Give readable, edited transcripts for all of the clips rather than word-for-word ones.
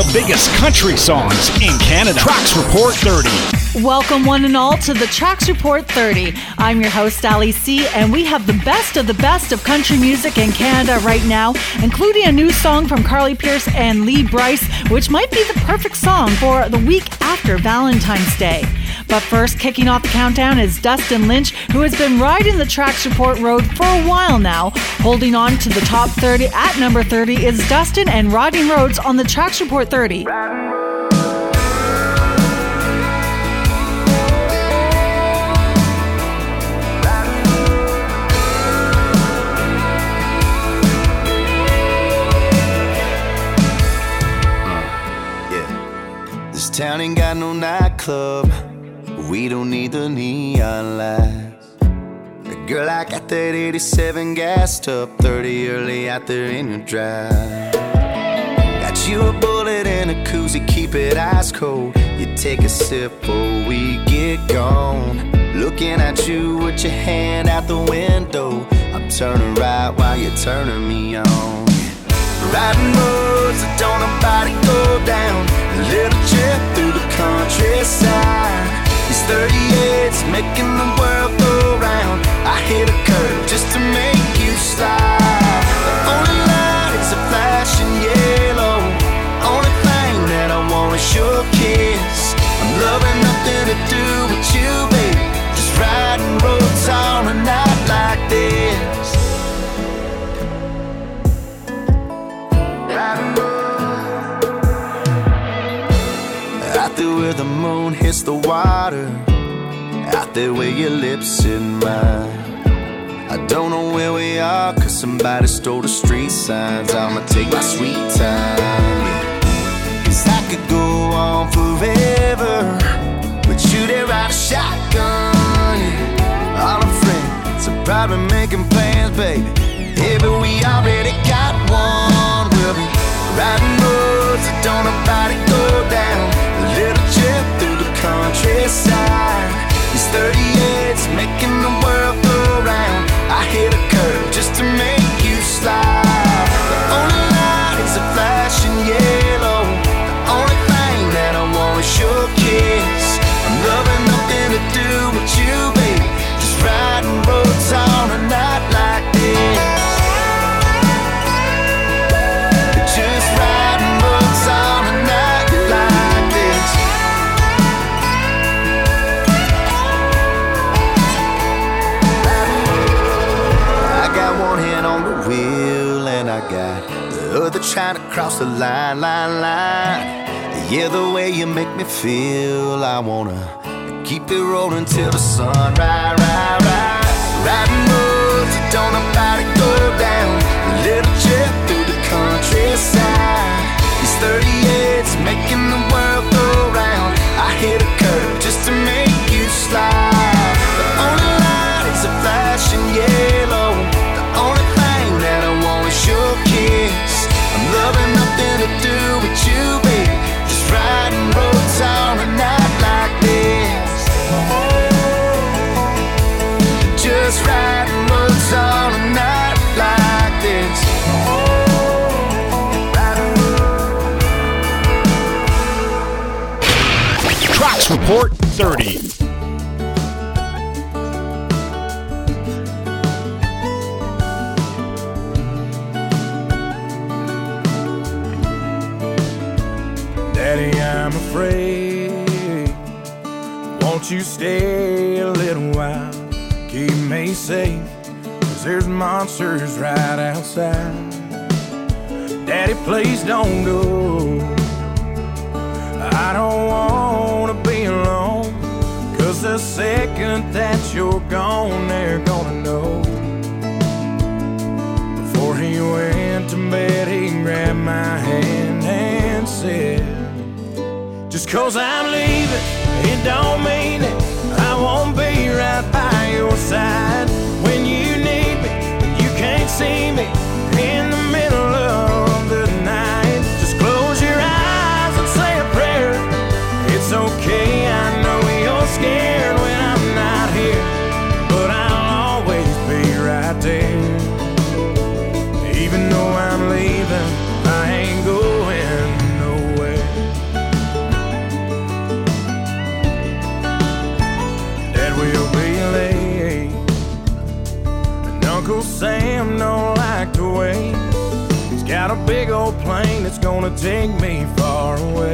the biggest country songs in Canada. Tracks Report 30. Welcome one and all to the Tracks Report 30. I'm your host, Ali C, and we have the best of country music in Canada right now, including a new song from Carly Pearce and Lee Brice, which might be the perfect song for the week after Valentine's Day. But first, kicking off the countdown is Dustin Lynch, who has been riding the Tracks Report road for a while now. Holding on to the top 30 at number 30 is Dustin and Riding Roads on the Tracks Report 30. This town ain't got no nightclub. We don't need the neon lights. Girl, I got that 87 gassed up, 30 early out there in your drive. Got you a bullet and a koozie, keep it ice cold. You take a sip before we get gone. Looking at you with your hand out the window. I'm turning right while you're turning me on. Riding roads that don't nobody go down. A little trip through the countryside. These 38's making the world go round. I hit a curve just to make you slide. The only light is a flashing yellow. Only thing that I want is your kiss. I'm loving nothing to do with you, baby. Just riding roads on a night like this. Out there where the moon hits the water, out there where your lips in mine. I don't know where we are, cause somebody stole the street signs. I'ma take my sweet time, yeah. Cause I could go on forever, but you there ride a shotgun, yeah. All our friends are probably making plans, baby. Yeah, but we already got one. We'll be riding roads that don't nobody go down. A little trip through the countryside. These 38's making the world go round. I hit a curve just to make you slide. The only light is a flashing yellow. The only thing that I want is your kiss. I'm loving nothing to do with you, baby. Just riding roads on a night like this. Just riding roads on a night like this. I got one hand on the wheel and I got the other trying to cross the line. Yeah, the way you make me feel, I wanna keep it rolling till the sun rise. Riding roads that don't nobody go down. A little trip through the countryside. These 38's making the world go round. I hit a curve just to make you slide. The only light is a flashing yellow. The only thing that I want is your kiss. I'm loving nothing to do with you, baby. Just riding roads on a night like this. Just riding roads on a night like this. Tracks Report 30. Daddy, I'm afraid. Won't you stay a little while? Keep me safe, cause there's monsters right outside. Daddy, please don't go. I don't wanna be alone, cause the second that you're gone, they're gonna know. Before he went to bed, he grabbed my hand and said, just cause I'm leaving, it don't mean it. I won't be right by your side. When you need me, you can't see me in the middle of the night. Just close your eyes and say a prayer. It's okay, I know you're scared when I'm not here, but I'll always be right there. Even though I'm leaving, I ain't going nowhere. plane that's gonna take me far away.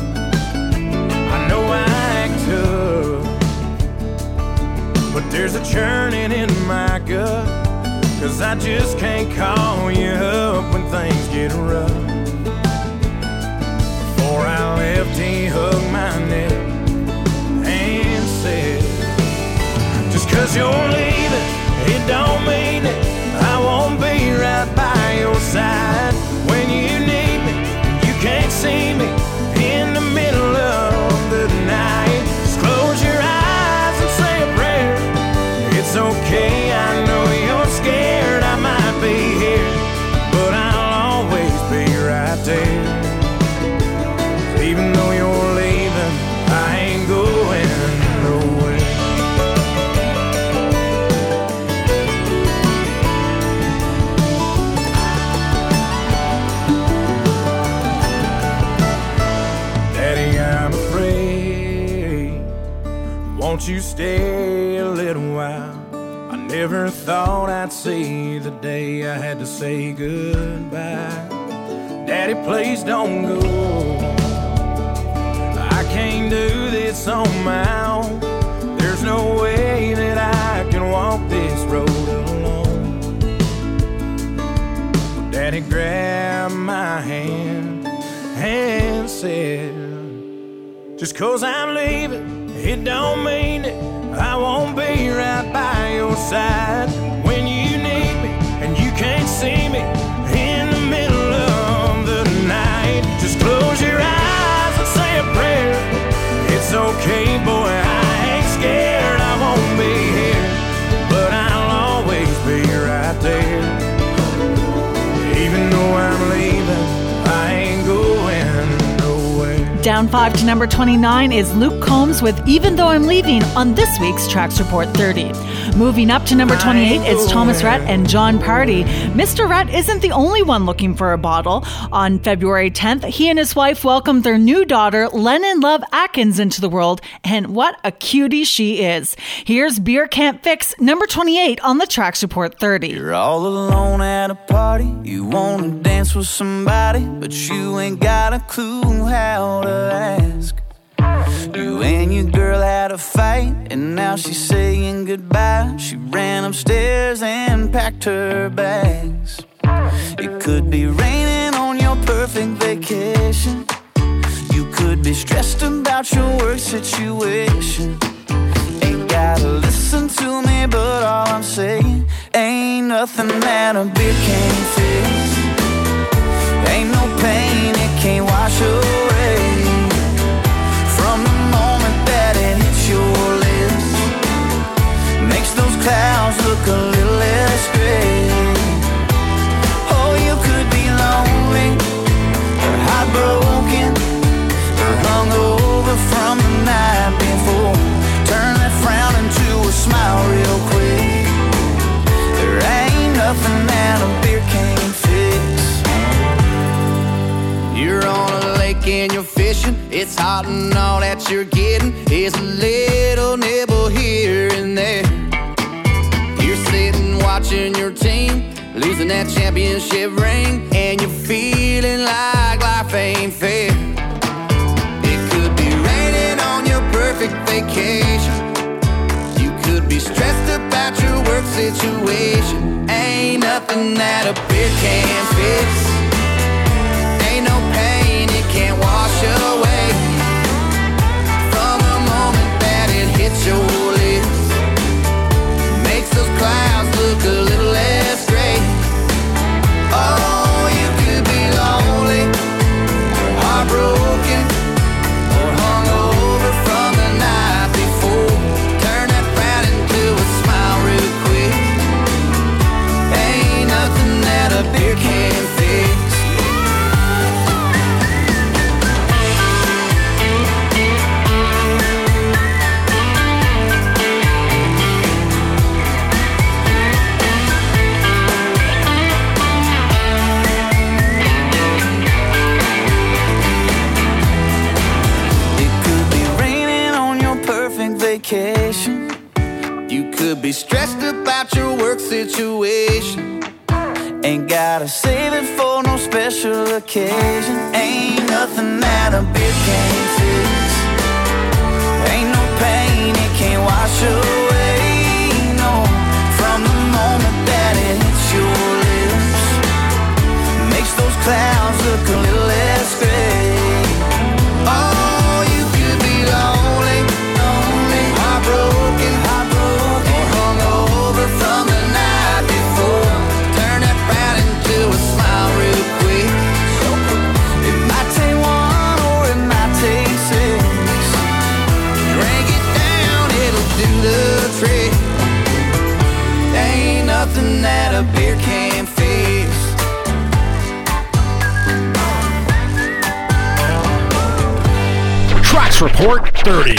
I know I act tough, but there's a churning in my gut, 'cause I just can't call you up when things get rough. Before I left, he hugged my neck and said, just 'cause you're leaving, it don't mean it. I won't be right by your side when you need me. You can't see me in the middle of the night. Just close your eyes and say a prayer. It's okay, I know you're scared I might be here, but I'll always be right there. Even though you're leaving, I ain't going nowhere. Daddy, I'm afraid. Won't you stay a little while? I never thought I'd see the day I had to say goodbye. Daddy, please don't go. I can't do this on my own. There's no way that I can walk this road alone. Daddy grabbed my hand and said, just 'cause I'm leaving, it don't mean it. I won't be right by your side when you need me and you can't see me in the middle of the night. Just close your eyes and say a prayer. It's okay, boy, I ain't scared. I won't be here, but I'll always be right there. Even though I'm leaving, I ain't going nowhere. Down 5 to number 29 is Luke Combs with Even Though I'm Leaving on this week's Tracks Report 30. Moving up to number 28 is Thomas Rhett and John Party. Mr. Rhett isn't the only one looking for a bottle. On February 10th, he and his wife welcomed their new daughter, Lennon Love Atkins, into the world, and what a cutie she is. Here's Beer Can't Fix, number 28 on the Tracks Report 30. You're all alone at a party, you wanna dance with somebody, but you ain't got a clue how to ask. You and your girl had a fight, and now she's saying goodbye. She ran upstairs and packed her bags. It could be raining on your perfect vacation. You could be stressed about your work situation. Ain't gotta listen to me, but all I'm saying, ain't nothing that a beer can't fix. Ain't no pain it can't wash away. From the moment that it hits your lips, makes those clouds look a little less gray. Oh, you could be lonely, or heartbroken, or hungover from the night before. Turn that frown into a smile real quick. There ain't nothing that a beer can't fix. You're on a lake and you're fishing. It's hot and all that you're getting is a little nibble here and there. You're sitting watching your team losing that championship ring, and you're feeling like life ain't fair. It could be raining on your perfect vacation. You could be stressed about your work situation. Ain't nothing that a beer can't fix. Ain't no pain it can't wash away. From the moment that it hits your lips, makes those clouds look a little less gray. Oh, you could be lonely, or heartbroken, or hungover from the night before. Turn that frown into a smile real quick. Ain't nothing that a beer can't fix. You could be stressed about your work situation. Ain't gotta save it for no special occasion. Ain't nothing that a beer can't fix. Ain't no pain it can't wash away, no. From the moment that it hits your lips, makes those clouds look a little less gray. Oh, you could be lonely, lonely, heartbroken, heartbroken, or hungover from the night before. Turn that frown into a smile real quick. It might take one or it might take six. Drink it down, it'll do the trick. Ain't nothing that a beer can't fix. Tracks Report 30.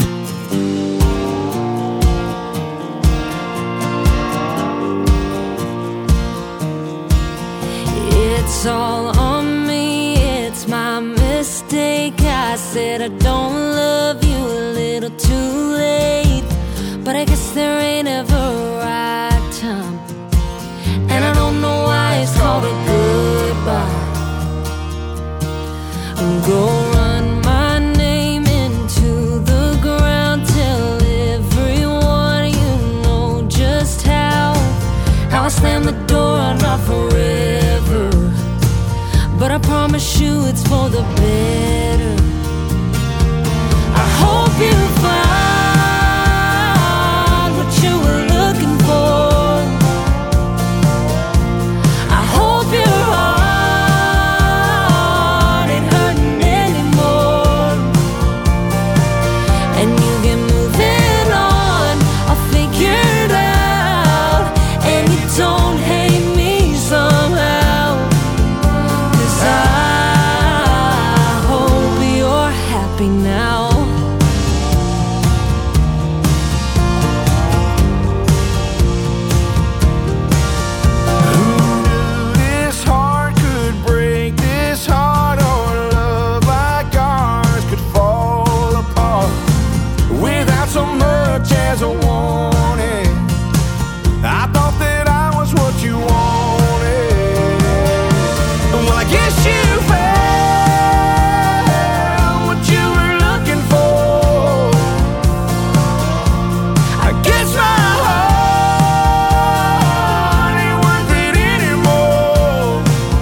It's all on me, it's my mistake. I said I don't love you a little too late, but I guess there ain't ever a right time, and I don't know why it's called a goodbye. Go run my name into the ground, tell everyone you know just how I slam the door, not forever, but I promise you it's for the better. I hope you find what you were looking for. I hope your heart ain't hurting anymore, and you get moving on. I'll figure it out, and you don't hate me somehow, 'cause I hope you're happy now. This heart could break, this heart or love like ours could fall apart without so much as a warning. I thought that I was what you wanted. Well, I guess you found what you were looking for. I guess my heart ain't worth it anymore.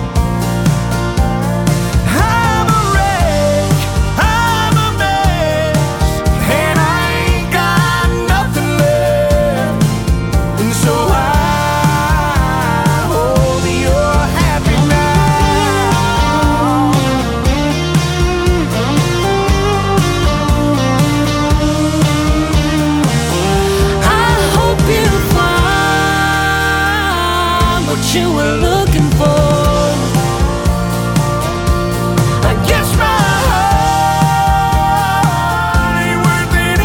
I'm a wreck, I'm a mess, and I ain't got nothing left. And so I hope you're happy now. I hope you find what you were looking for. I guess my heart ain't worth it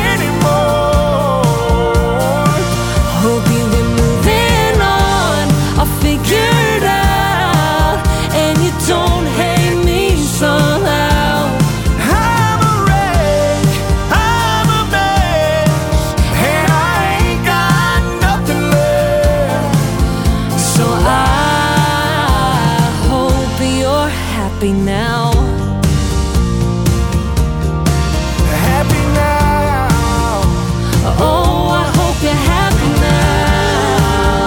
anymore. Hope you get moving on. I'll figure it out, and you don't hate me somehow. I'm a wreck, I'm a mess, and I ain't got nothing left. So I hope you're happy now. Happy now. Oh, I hope you're happy now.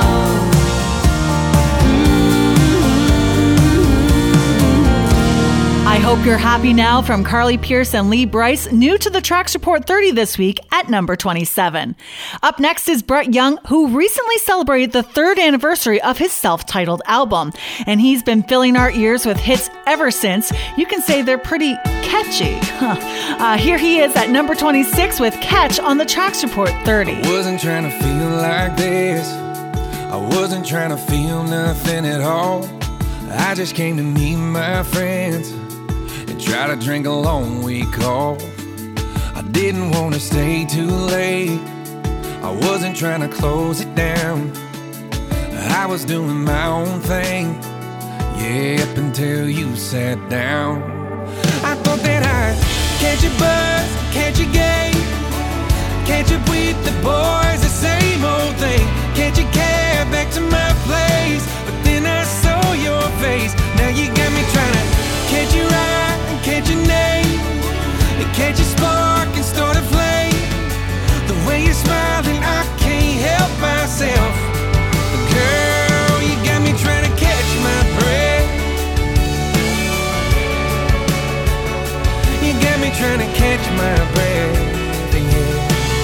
I Hope You're Happy Now from Carly Pearce and Lee Brice, new to the Tracks Report 30 this week at number 27. Up next is Brett Young, who recently celebrated the 3rd anniversary of his self-titled album. And he's been filling our ears with hits ever since. You can say they're pretty catchy. Here he is at number 26 with Catch on the Tracks Report 30. I wasn't trying to feel like this. I wasn't trying to feel nothing at all. I just came to meet my friends and try to drink a long week off. I didn't want to stay too late. I wasn't trying to close it down. I was doing my own thing, yeah, up until you sat down. I thought that I'd catch a buzz, catch a game, catch up with the boys, the same old thing, catch a cab back to my place. But then I saw me trying to catch my breath. Yeah.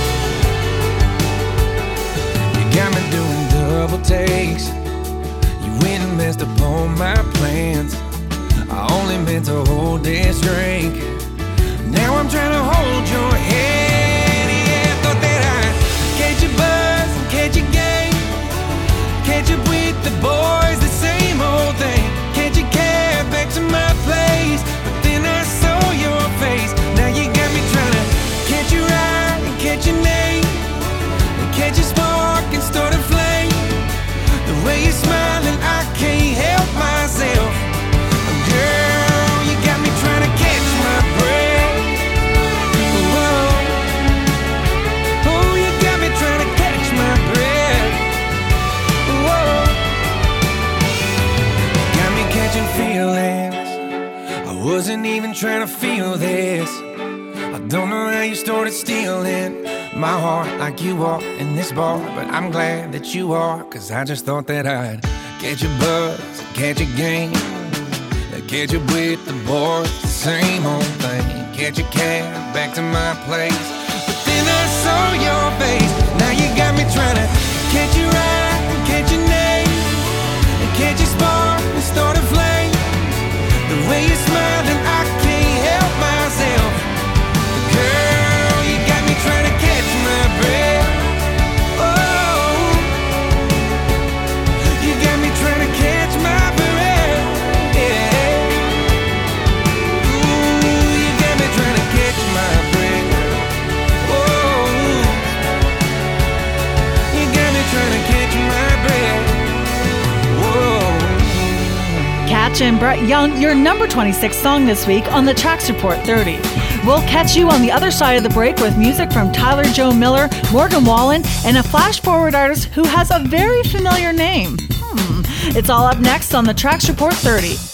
You got me doing double takes. You went and messed up all my plans. I only meant to hold this drink. Now I'm trying to hold your hand. Yeah, I thought that I'd catch your buzz and catch your game. Catch up with the boys, the same old thing. Catch your cab back to my place. But then I saw your face. Now you got me trying to catch your eye and catch your name. And catch your spark and start a flame. The way you're smiling, I can't help myself. Girl, you got me trying to catch my breath. Whoa. Oh, you got me trying to catch my breath. Whoa. Got me catching feelings. I wasn't even trying to feel this. I don't know how you started stealing my heart like you are in this bar. But I'm glad that you are, 'cause I just thought that I'd catch your buzz, catch your game. Catch up with the boys, same old thing. Catch a cab back to my place. But then I saw your face. Now you got me trying to catch your eye and catch your name. And catch your spark and start a flame. The way you're smiling, I can't help myself. Girl, you got me trying to catch my breath. Oh, you got me trying to catch my breath. Yeah. Catch and Brett Young, your number 26 song this week on the Tracks Report 30. We'll catch you on the other side of the break with music from Tyler Joe Miller, Morgan Wallen, and a flash forward artist who has a very familiar name. It's all up next on the Tracks Report 30.